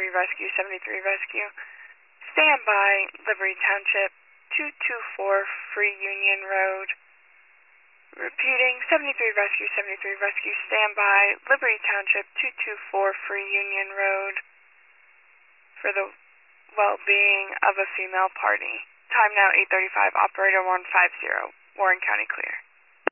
Rescue, 73 Rescue. Stand by, Liberty Township, 224 Free Union Road. Repeating, 73 Rescue, 73 Rescue, stand by, Liberty Township, 224 Free Union Road for the well-being of a female party. Time now 8:35, Operator 150, Warren County clear.